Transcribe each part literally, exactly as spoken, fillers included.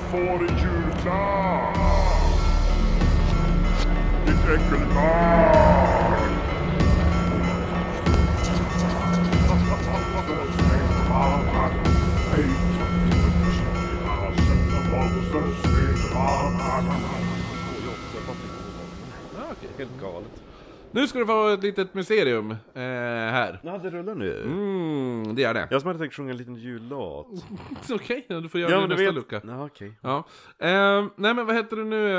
får en julklapp. Ditt äckelbarn. Ja, okej. Helt galet. Nu ska det vara ett litet mysterium eh, här. Ja, det rullar nu. Mm, det är det. Jag som hade tänkt sjunga en liten jullåt. Okej, okay, du får göra Ja, det men nästa du vet... lucka. Ja, okej. Ja. Eh, nej men vad heter det nu?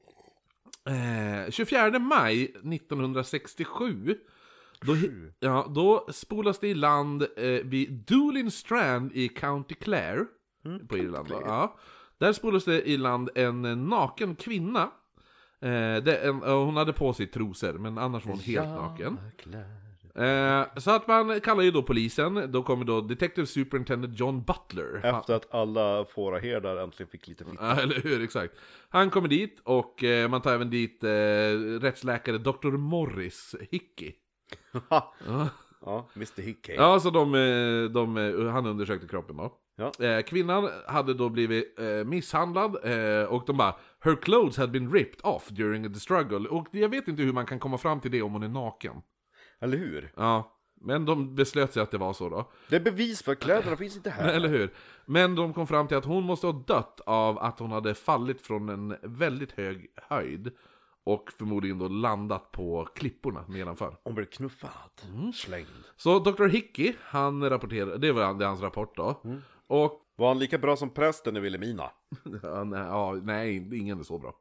Eh, tjugofjärde maj nittonhundrasextiosju. Då, ja, då spolas det i land eh, vid Doolin Strand i County Clare mm, på Irland. Clare. Ja. Där spolas det i land en eh, naken kvinna. Eh, det, en, hon hade på sig trosor, men annars var hon helt ja, naken. Eh, så att man kallar ju då polisen. Då kommer då Detective Superintendent John Butler. Efter att alla fåraherdar äntligen fick lite fitta. Ja, eller hur, exakt. Han kommer dit och eh, man tar även dit eh, rättsläkare doktor Morris Hickey. ja. ja, mister Hickey. Ja, så de, de, han undersökte kroppen då. Ja. Eh, kvinnan hade då blivit eh, misshandlad eh, och de bara her clothes had been ripped off during the struggle. Och jag vet inte hur man kan komma fram till det om hon är naken. Eller hur? Ja, men de beslöt sig att det var så då. Det är bevis för kläderna finns inte här. Eller hur? Men de kom fram till att hon måste ha dött av att hon hade fallit från en väldigt hög höjd. Och förmodligen då landat på klipporna nedanför. Hon blev knuffad, mm. slängd. Så doktor Hickey, han rapporterade, det var det hans rapport då. Mm. Och var han lika bra som prästen i Vilhelmina? ja, nej, ja, nej, ingen är så bra.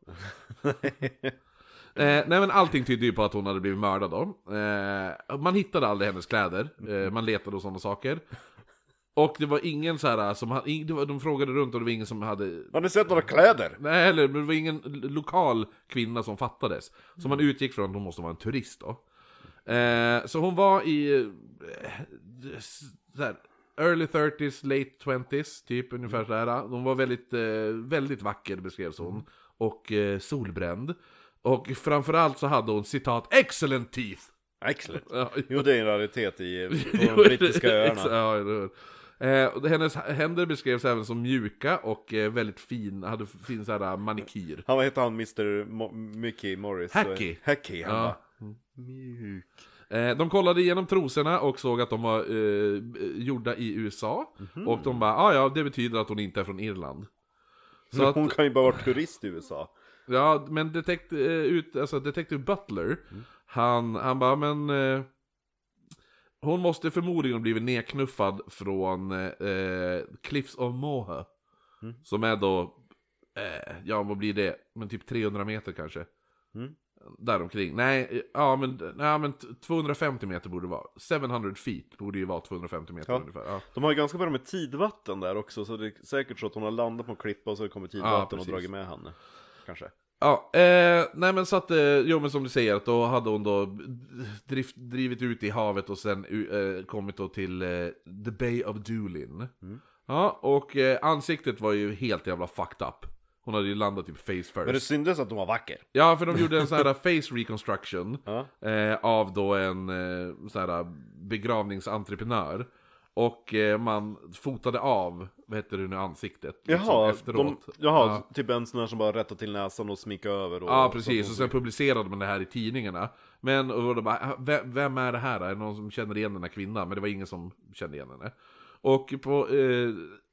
eh, nej men allting tyder ju på att hon hade blivit mördad då. Eh, man hittade aldrig hennes kläder. Eh, man letade och sådana saker. Och det var ingen så här som hade, de frågade runt och det var ingen som hade... Har ni sett några kläder? Nej, eller det var ingen lokal kvinna som fattades. Så man utgick från att hon måste vara en turist då. Eh, så hon var i eh, så här, early thirties, late twenties typ ungefär så här. Hon var väldigt, eh, väldigt vacker beskrevs hon. Och eh, solbränd. Och framförallt så hade hon citat excellent teeth. Excellent. Ja, jo, det är en raritet i på de brittiska öarna. Ja, det Eh, hennes händer beskrevs även som mjuka och eh, väldigt fin, hade fin såhär manikyr. Han, vad heter han, mister Mo- Mickey Morris? Hackey. Hackey, han ja. bara, mjuk. Eh, de kollade igenom trosorna och såg att de var eh, gjorda i U S A. Mm-hmm. Och de bara, ah, ja, det betyder att hon inte är från Irland. Så att, hon kan ju bara vara turist i U S A. Ja, men detekt, eh, ut, alltså, Detective Butler, mm. han, han bara, men... Eh, hon måste förmodligen ha blivit nedknuffad från eh, Cliffs of Moher. Mm. Som är då, eh, ja vad blir det? Men typ trehundra meter kanske. Mm. Däromkring. Nej, ja men, ja, men tvåhundrafemtio meter borde det vara. sjuhundra feet borde ju vara tvåhundrafemtio meter ja. ungefär. Ja. De har ju ganska bra med tidvatten där också. Så det är säkert så att hon har landat på en klippa och så kommer tidvatten ja, och dragit med henne. Kanske. Ja, eh, nej men så att, eh, jo men som du säger, att då hade hon då drift, drivit ut i havet och sen eh, kommit då till eh, The Bay of Doolin. Mm. Ja, och eh, ansiktet var ju helt jävla fucked up. Hon hade ju landat typ face first. Men det syntes att hon var vacker. Ja, för de gjorde en sån här face reconstruction ja. eh, av då en eh, sån här begravningsentreprenör. Och eh, man fotade av, vad heter det nu, ansiktet liksom, jaha, efteråt. De, jaha, ja. Typ en sån här som bara rättar till näsan och sminkar över och, ja, precis, och sen publicerade man det här i tidningarna. Men och då bara, vem, vem är det här? Är det någon som känner igen den här kvinnan? Men det var ingen som kände igen henne. Och på eh,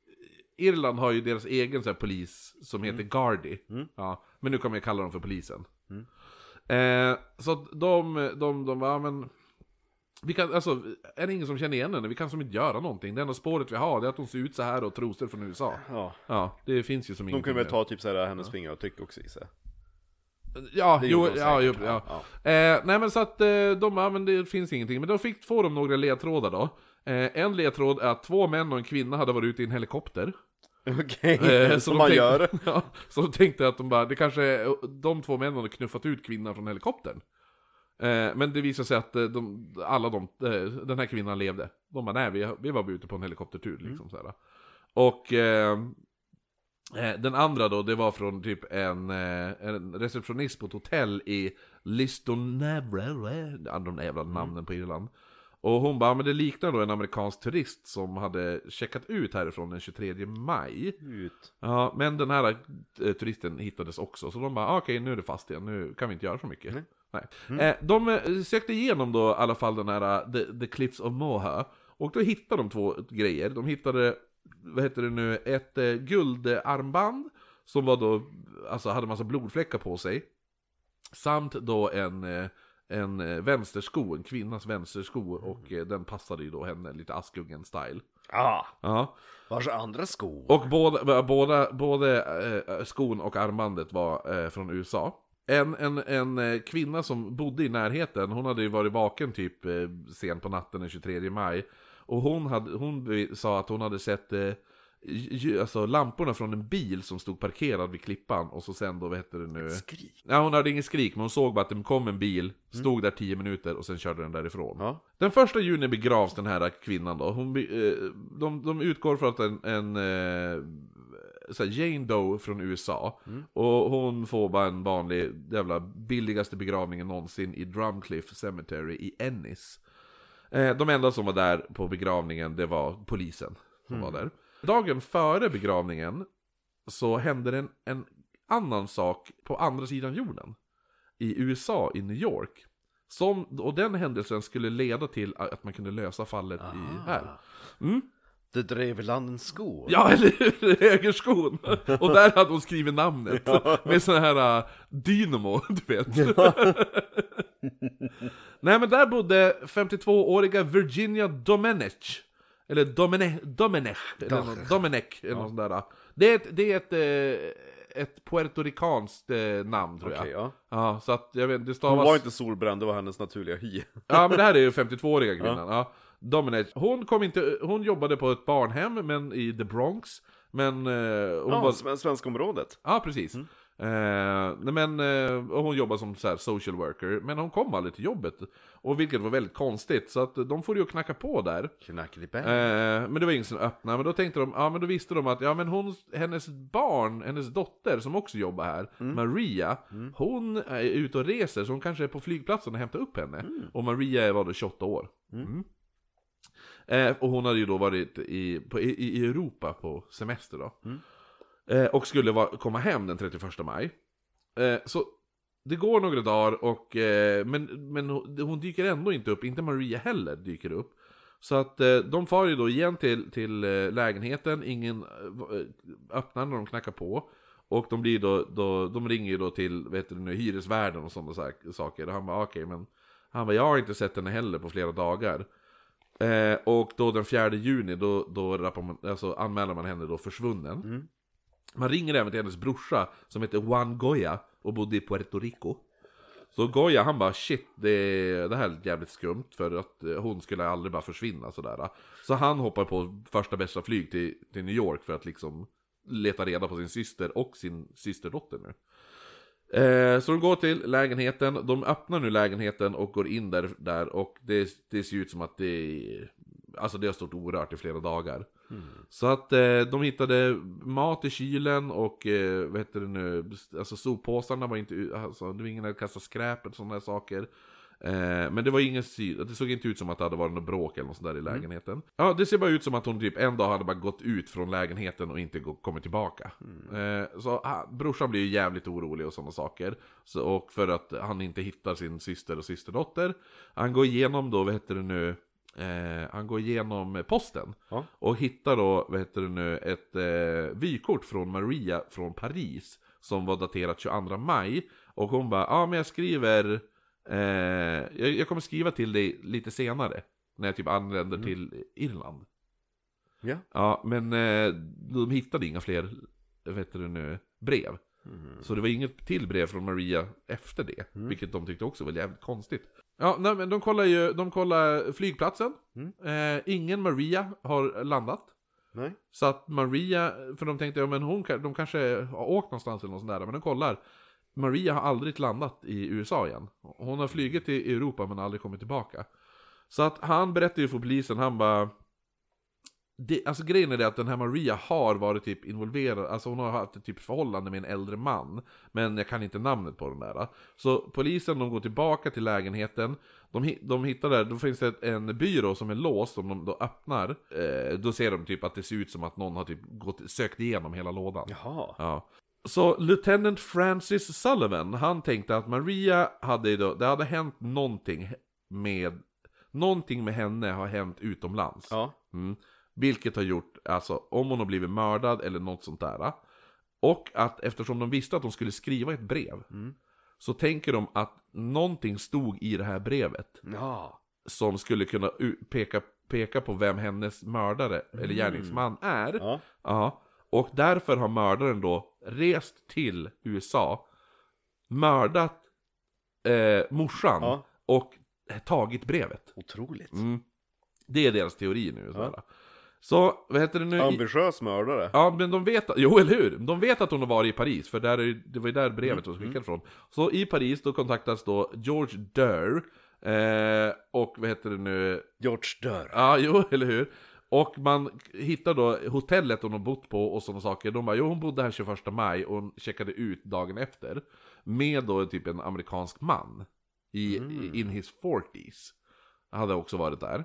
Irland har ju deras egen så här, polis som heter mm. Gardaí. Mm. Ja, men nu kommer jag kalla dem för polisen. Mm. eh, Så att de, de, de var, men vi kan, alltså, är det ingen som känner igen henne? Vi kan som inte göra någonting. Det enda spåret vi har, det är att hon ser ut så här och trosor från U S A. Ja, ja, det finns ju som ingenting. De kan väl ta typ så här hennes ja. fingeravtryck också i sig. Ja, jo, ja, jo, ja. ja. Eh, nej men så att eh, de, ja, men det finns ingenting. Men då fick få de några ledtrådar då. Eh, en ledtråd är att två män och en kvinna hade varit ute i en helikopter. Okej, okay. eh, som man tänkte, gör. Ja, så de tänkte att de bara, det kanske de två männen hade knuffat ut kvinnan från helikoptern. Eh, men det visade sig att eh, de, alla de, eh, den här kvinnan levde. De bara, nej, vi, vi var ute på en helikoptertur liksom, mm. så här. Och eh, den andra då, det var från typ en, en receptionist på ett hotell i Listonavra, andra jävla namnen på Irland. Och hon bara, men det liknar då en amerikansk turist som hade checkat ut härifrån den tjugotredje maj. Ut. Ja, men den här eh, turisten hittades också. Så de bara, ah, okej okay, nu är det fast igen, nu kan vi inte göra så mycket. Mm. Nej. Mm. Eh, de eh, sökte igenom då i alla fall den här uh, the, the Cliffs of Moher. Och då hittade de två grejer. De hittade, vad heter det nu, ett eh, guldarmband som var då, alltså hade massa blodfläckar på sig. Samt då en, eh, en eh, vänstersko, en kvinnas vänstersko. Och eh, den passade ju då henne, lite Askungen-style. Ah, Ja. vars andra skor? Och båda, båda, både eh, skon och armbandet var eh, från U S A. En, en, en eh, kvinna som bodde i närheten, hon hade ju varit vaken typ eh, sent på natten den tjugotredje maj. Och hon, hade, hon sa att hon hade sett eh, ju, alltså, lamporna från en bil som stod parkerad vid klippan. Och så sen då, vad heter det nu? Skrik? Ja, hon hade ingen skrik, men hon såg bara att det kom en bil, stod mm. där tio minuter och sen körde den därifrån. Ja. Den första juni begravs den här kvinnan då. Hon, eh, de, de utgår från att en, en eh, så här Jane Doe från U S A. Mm. Och hon får bara en vanlig jävla billigaste begravningen någonsin i Drumcliff Cemetery i Ennis. Eh, de enda som var där på begravningen, det var polisen som mm. var där. Dagen före begravningen så hände en, en annan sak på andra sidan jorden. I U S A, i New York. Som, och den händelsen skulle leda till att man kunde lösa fallet Aha. i här. Mm. Det drev landens skor. Ja, eller hur? Högerskon. Och där hade hon skrivit namnet. Ja. Med sån här uh, dynamo, du vet. Ja. Nej, men där bodde femtiotvååriga Virginia Domenech. Eller Domene, Domenech. Eller någon, Domenech. Eller ja. Någon där. Det är ett, det är ett, eh, ett puertorikanskt eh, namn, tror jag. Okay, ja. Ja, så att jag vet, det stavas... Hon var inte solbränd, det var hennes naturliga hy. Ja, men det här är ju femtiotvååriga kvinnan. Ja. Ja. Domenech. Hon kom inte, hon jobbade på ett barnhem men i The Bronx. Men eh, hon ja, var svenska området. Ja, precis. Mm. Eh, men eh, och hon jobbade som så här social worker, men hon kom aldrig till jobbet. Och vilket var väldigt konstigt, så att de får ju knacka på där. Eh, men det var ingen som öppnade. Men då tänkte de, ja men då visste de att ja men hon, hennes barn, hennes dotter som också jobbar här, mm. Maria, mm. hon är ute och reser, så hon kanske är på flygplatsen och hämtar upp henne. Mm. Och Maria var då tjugoåtta år. Mm. Mm. Eh, och hon hade ju då varit i, på, i, i Europa på semester då. Mm. Eh, och skulle va, komma hem den trettioförsta maj. Eh, så det går några dagar och, eh, men, men hon dyker ändå inte upp. Inte Maria heller dyker upp. Så att eh, de far ju då igen till, till eh, lägenheten. Ingen eh, öppnar när de knackar på. Och de blir då, då de ringer ju då till, vet du nu, hyresvärden och sådana saker. Och han bara okej, okay, men han bara, jag har inte sett henne heller på flera dagar. Eh, och då den fjärde juni då, då rappar man, alltså, anmäler man henne då försvunnen. Mm. Man ringer även till hennes brorsa som heter Juan Goya och bodde i Puerto Rico. Så Goya han bara shit, det, det här är jävligt skumt, för att hon skulle aldrig bara försvinna sådär. Så han hoppar på första bästa flyg till, till New York för att liksom leta reda på sin syster och sin systerdotter nu. Eh, så de går till lägenheten, de öppnar nu lägenheten och går in där, där och det, det ser ut som att det, alltså det har stått orört i flera dagar. Mm. Så att eh, de hittade mat i kylen och eh, vad heter det nu, alltså soppåsarna var inte, alltså, det var ingen som hade kastat skräp och sådana saker. Eh, men det var ingen sy- det såg inte ut som att det hade varit något bråk eller något sånt där i lägenheten. Mm. Ja, det ser bara ut som att hon typ en dag hade bara gått ut från lägenheten och inte gå- kommit tillbaka. Mm. Eh, så ah, brorsan blir ju jävligt orolig och sådana saker. Så, och för att han inte hittar sin syster och systerdotter. Han går igenom då, vad heter det nu, Eh, han går igenom posten ja. Och hittar då, vad heter det nu, ett eh, vykort från Maria från Paris som var daterat tjugoandra maj. Och hon bara, ja ah, men jag skriver eh, jag, jag kommer skriva till dig lite senare när jag typ anländer mm. till Irland. Ja, ja men eh, de hittade inga fler, vad heter det nu, brev. Mm. Så det var inget till brev från Maria efter det, mm. vilket de tyckte också var jävligt konstigt. Ja, nej, men de kollar ju, de kollar flygplatsen. Mm. Eh, ingen Maria har landat. Nej. Så att Maria, för de tänkte, ja men hon, de kanske har åkt någonstans eller något sånt där, men de kollar. Maria har aldrig landat i U S A igen. Hon har flugit till Europa men aldrig kommit tillbaka. Så att han berättar ju för polisen, han bara, det, alltså grejen är det att den här Maria har varit typ involverad, alltså hon har haft ett typ förhållande med en äldre man, men jag kan inte namnet på den där. Så polisen, de går tillbaka till lägenheten, de, de hittar där, då finns det en byrå som är låst, som de då öppnar, eh, då ser de typ att det ser ut som att någon har typ gått, sökt igenom hela lådan. Jaha. Ja. Så Lieutenant Francis Sullivan, han tänkte att Maria hade då, det hade hänt någonting med, någonting med henne har hänt utomlands. Ja. Mm. Vilket har gjort, alltså om hon har blivit mördad eller något sånt där. Och att eftersom de visste att de skulle skriva ett brev, mm. så tänker de att någonting stod i det här brevet. Ja. Som skulle kunna peka, peka på vem hennes mördare mm. eller gärningsman är. Ja. Ja. Och därför har mördaren då rest till U S A, mördat eh, morsan, ja. och tagit brevet. Otroligt. Mm. Det är deras teori nu. Ja. Så, vad heter det nu? Ambitiös mördare. Ja, men de vet, jo eller hur? De vet att hon har varit i Paris, för där är, det var ju där brevet mm. var skickat från. Så i Paris då kontaktas då George Durr, eh, och vad heter det nu? George Durr. Ja, jo, eller hur? Och man hittar då hotellet hon har bott på och sådana saker. De bara, jo hon bodde här tjugoförsta maj och hon checkade ut dagen efter. Med då typ en amerikansk man. I, mm. in his forties. Hade också varit där.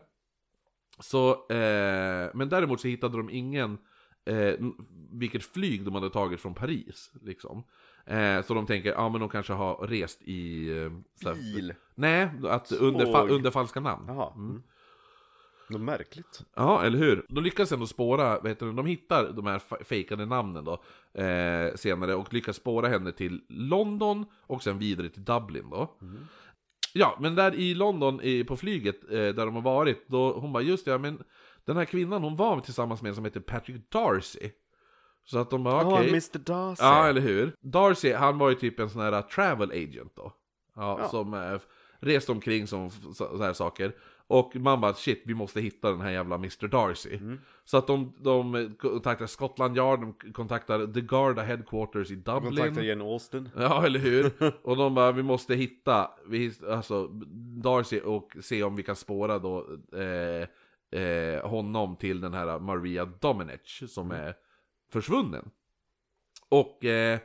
Så, eh, men däremot så hittade de ingen, eh, vilket flyg de hade tagit från Paris, liksom. Eh, så de tänker, ja men de kanske har rest i... Eh, såhär, bil? Nej, att under, fa- under falska namn. Jaha. Mm. Något märkligt. Ja, eller hur? De lyckas ändå spåra, vet du, de hittar de här fejkade namnen då, eh, senare, och lyckas spåra henne till London och sen vidare till Dublin då. Mm. Ja, men där i London i, på flyget eh, där de har varit, då hon bara, just det, ja, men den här kvinnan hon var tillsammans med en som heter Patrick Darcy. Så att de bara, okej. Okay. Oh, mister Darcy. Ja, eller hur? Darcy, han var ju typ en sån här travel agent då. Ja, ja. Som eh, reste omkring som så, så här saker. Och man bara, shit, vi måste hitta den här jävla mister Darcy. Mm. Så att de, de kontaktar Scotland Yard, de kontaktar The Garda Headquarters i Dublin. De kontaktar Jane Austen. Ja, eller hur? Och de bara, vi måste hitta vi, alltså, Darcy och se om vi kan spåra då eh, eh, honom till den här Maria Domenech som är försvunnen. Och... Eh,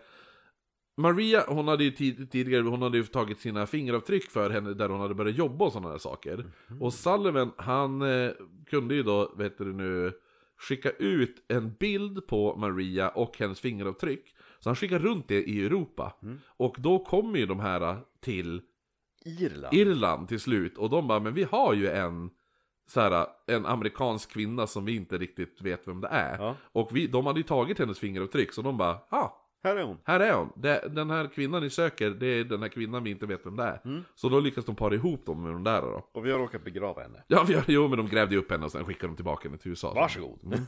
Maria, hon hade ju tid, tidigare hon hade ju tagit sina fingeravtryck för henne där hon hade börjat jobba och sådana där saker. Mm-hmm. Och Sullivan, han eh, kunde ju då, vet du nu, skicka ut en bild på Maria och hennes fingeravtryck. Så han skickar runt det i Europa. Mm. Och då kommer ju de här till Irland. Irland till slut. Och de bara, men vi har ju en... Så här, en amerikansk kvinna som vi inte riktigt vet vem det är. Ja. Och vi, de hade ju tagit hennes fingeravtryck, så de bara, ja, ah, här är hon. Här är hon. Det, den här kvinnan ni söker, det är den här kvinnan vi inte vet vem det är. Mm. Så då lyckas de para ihop dem med de där då. Och vi har råkat begrava henne. Ja, vi har, jo, men de grävde upp henne och sen skickade de tillbaka henne till U S A. Varsågod. Mm.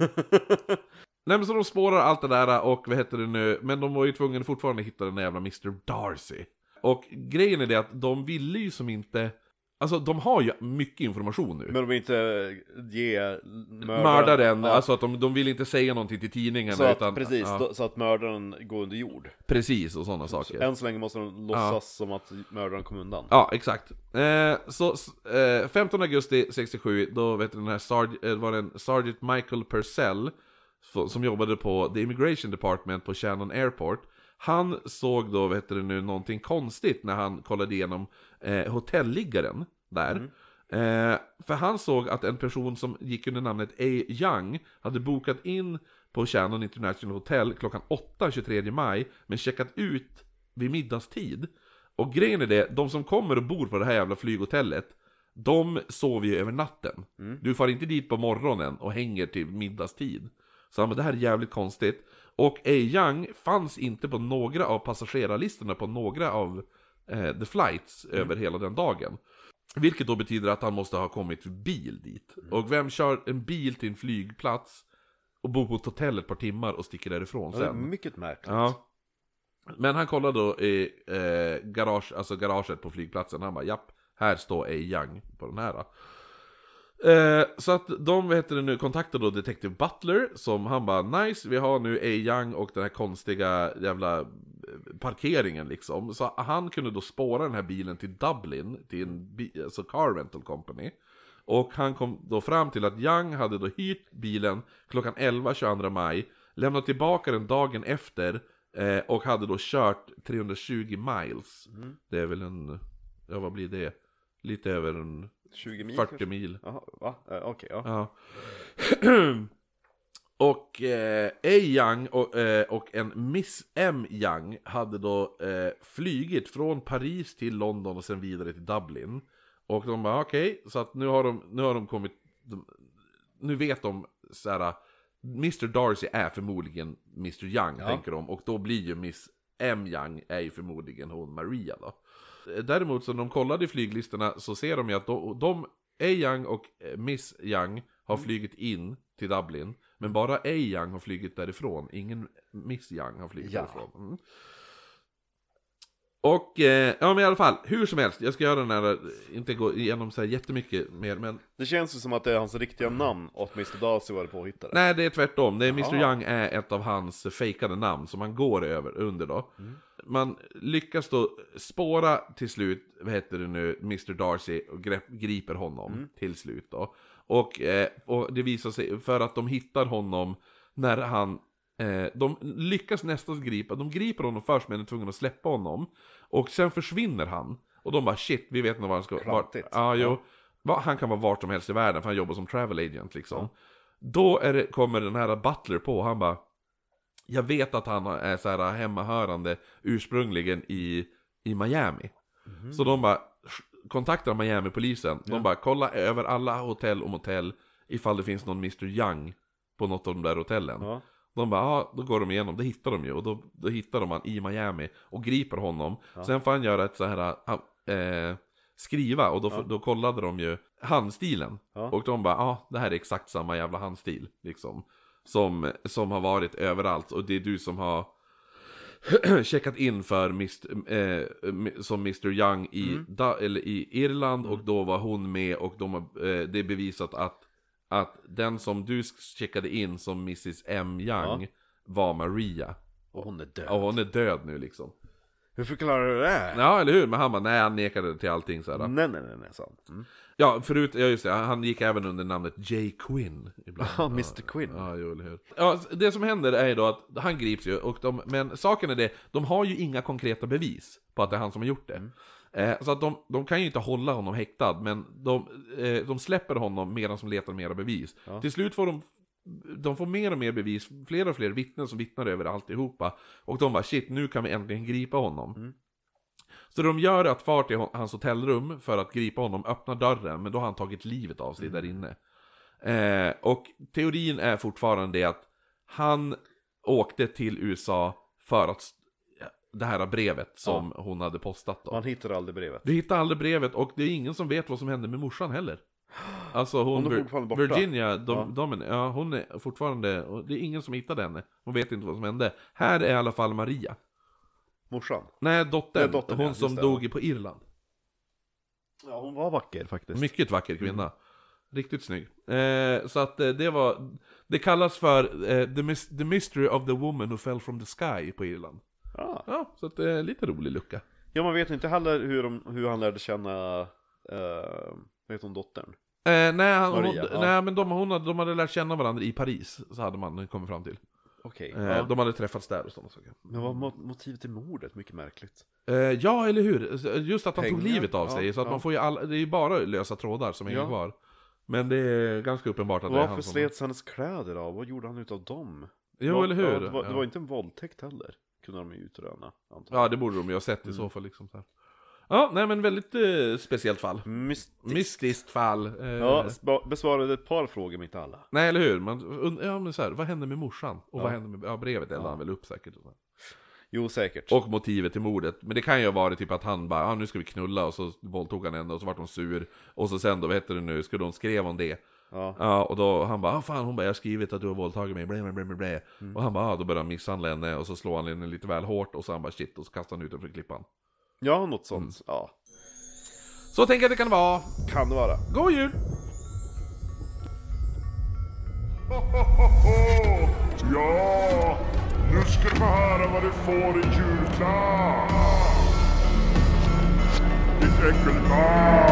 Nej, men så de spårar allt det där och vad heter det nu, men de var ju tvungna fortfarande hitta den där jävla mister Darcy. Och grejen är det att de ville ju som inte... Alltså de har ju mycket information nu. Men de vill inte ge mördaren, mördaren ja. Alltså att de, de vill inte säga någonting till tidningarna så att, utan, precis, ja. då, så att mördaren går under jord. Precis, och sådana saker. Så än så länge måste de låtsas ja. som att mördaren kom undan. Ja, exakt. eh, Så eh, femtonde augusti sextiosju, då vet du, den här Sarge, eh, var det en Sergeant Michael Purcell som jobbade på The Immigration Department på Shannon Airport. Han såg då, vet du nu, någonting konstigt när han kollade igenom eh, hotelliggaren där. Mm. Eh, för han såg att en person som gick under namnet A. Young hade bokat in på Shannon International Hotel klockan åtta tjugotredje maj, men checkat ut vid middagstid. Och grejen är det, de som kommer och bor på det här jävla flyghotellet, de sover ju över natten. Mm. Du får inte dit på morgonen och hänger till middagstid. Så men det här är jävligt konstigt. Och A. Young fanns inte på några av passagerarlistorna på några av eh, the flights mm. över hela den dagen. Vilket då betyder att han måste ha kommit bil dit. Mm. Och vem kör en bil till en flygplats och bor på ett hotell ett par timmar och sticker därifrån sen? Ja, mycket märkligt. Ja. Men han kollade då i eh, garage, alltså garaget på flygplatsen. Han bara, japp, här står A. Young på den här. Eh, så att de, vad heter det nu, kontaktade då Detective Butler, som han bara, nice, vi har nu A. Young och den här konstiga jävla parkeringen liksom. Så han kunde då spåra den här bilen till Dublin, till en bi- alltså car rental company. Och han kom då fram till att Young hade då hyrt bilen klockan elva tjugoandra maj, lämnat tillbaka den dagen efter eh, och hade då kört trehundratjugo miles. Mm. Det är väl en, ja vad blir det? Lite över en tjugo mil, fyrtio kanske? Mil. Jaha, va? Eh, Okej, okay, ja. Ja. Och eh, A. Young och, eh, och en Miss M. Young hade då eh, flygit från Paris till London och sen vidare till Dublin. Och de bara okej, okay, så att nu har de, nu har de kommit, de, nu vet de såhär, mister Darcy är förmodligen mister Young, ja. tänker de. Och då blir ju Miss M. Young är ju förmodligen hon Maria då. Däremot så när de kollade i flyglistorna så ser de ju att de, de A. Young och Miss Young har flygit in till Dublin. Men bara A. Young har flygit därifrån. Ingen Miss Young har flygit ja. därifrån. Mm. Och, eh, ja men i alla fall, hur som helst. Jag ska göra den här, inte gå igenom så här jättemycket mer, men... Det känns ju som att det är hans riktiga namn och att mister Darcy var påhittade. Nej, det är tvärtom. Det är mister Young är ett av hans fejkade namn som han går över under då. Mm. Man lyckas då spåra till slut, vad heter det nu, mister Darcy och grepp, griper honom mm. till slut då. Och, eh, och det visar sig, för att de hittar honom när han, eh, de lyckas nästan gripa, de griper honom först men är tvungna att släppa honom. Och sen försvinner han. Och de bara shit, vi vet nog var han ska vara. Ja, jo. Ja. Han kan vara vart som helst i världen för han jobbar som travel agent liksom. Ja. Då är det, kommer den här Butler på, han bara, jag vet att han är så här hemmahörande ursprungligen i, i Miami. Mm. Så de bara kontaktar Miami-polisen. De ja. bara kolla över alla hotell och motell ifall det finns någon mister Young på något av de där hotellen. Ja. De bara, ja, då går de igenom, det hittar de ju. Och då, då hittar de han i Miami och griper honom. Ja. Sen får han göra ett så här äh, skriva. Och då, ja. då kollade de ju handstilen. Ja. Och de bara, ja, det här är exakt samma jävla handstil liksom. Som, som har varit överallt. Och det är du som har checkat in för mister, eh, som mister Young i, mm. da, eller i Irland. Mm. Och då var hon med. Och de har, eh, det är bevisat att, att den som du checkade in som missus M. Young ja. var Maria. Och hon är död. Och hon är död nu liksom. Hur förklarar du det? Ja, eller hur? Men han bara, nej, han nekade till allting så här. Nej, nej, nej, nej, sant. Mm. Ja, förut, ja just det, han gick även under namnet J. Quinn ibland. Ja, mister Quinn. Ja, jo, eller hur. Ja, det som händer är då att han grips ju, och de, men saken är det, de har ju inga konkreta bevis på att det är han som har gjort det. Mm. Eh, så att de, de kan ju inte hålla honom häktad, men de, eh, de släpper honom medan de letar mera bevis. Ja. Till slut får de De får mer och mer bevis, fler och fler vittnen som vittnar över alltihopa. Och de bara, shit, nu kan vi äntligen gripa honom. Mm. Så de gör att far till hans hotellrum för att gripa honom, öppnar dörren, men då har han tagit livet av sig mm. där inne. Eh, och teorin är fortfarande det att han åkte till U S A för att det här brevet som ja. hon hade postat då. Man hittar aldrig brevet. Du hittar aldrig brevet, och det är ingen som vet vad som hände med morsan heller. Alltså hon, hon är fortfarande borta. Virginia, de, ja. De, ja, hon är fortfarande, och det är ingen som hittade henne. Hon vet inte vad som hände. Här är i alla fall Maria. Morsan? Nej, dottern. dottern hon ja, som det, dog ja. på Irland. Ja, hon var vacker faktiskt. Mycket vacker kvinna. Mm. Riktigt snygg. Eh, så att eh, det var, det kallas för eh, the, mis- the mystery of the woman who fell from the sky på Irland. Ah. Ja, så att det är lite rolig lucka. Ja, man vet inte heller hur, de, hur han lärde känna, eh, vet hon dottern? Eh, nej, han, Maria, hon, ja. nej, men de, hon hade, de hade lärt känna varandra i Paris. Så hade man kommit fram till. Okej, eh, ja. De hade träffats där och sådana saker. Men vad var motivet till mordet? Mycket märkligt. eh, Ja, eller hur? Just att han Pengar, tog livet av sig. ja, Så att ja. man får ju all, det är ju bara lösa trådar som hänger ja. kvar. Men det är ganska uppenbart att det är han Varför som... slets hennes kläder av? Vad gjorde han utav dem? Jo, var, eller hur? Ja, det, var, ja. det var inte en våldtäkt heller. Kunde de ju utröna, antar Ja, det borde de ju ha sett i mm. så fall liksom så här. Ja, nej men väldigt eh, speciellt fall. Mystiskt, Mystiskt fall. Eh, ja, sp- besvarade ett par frågor men inte alla. Nej, eller hur? Man, und- ja, men så här, vad hände med morsan? Och ja. vad hände med ja, brevet? Eller ja. han väl upp säkert. Och så här. Jo, säkert. Och motivet till mordet. Men det kan ju vara typ att han bara, ah, nu ska vi knulla. Och så våldtog han henne och så vart hon sur. Och så sen då, vad heter det nu? Skulle hon skrev om det. Ja. Ja, och då han bara, ah, fan, hon bara, jag har skrivit att du har våldtagit mig. Blä, blä, blä, blä. Mm. Och han bara, ah, då börjar han misshandla henne. Och så slår han henne lite väl hårt. Och så han bara, shit. Och så kastar han ut den för klippan. Ja, något sånt. Mm. Ja. Så tänker jag att det kan vara. Kan det vara. God jul! Ja, nu ska vi höra vad du får i julklapp. Ditt äckelbarn.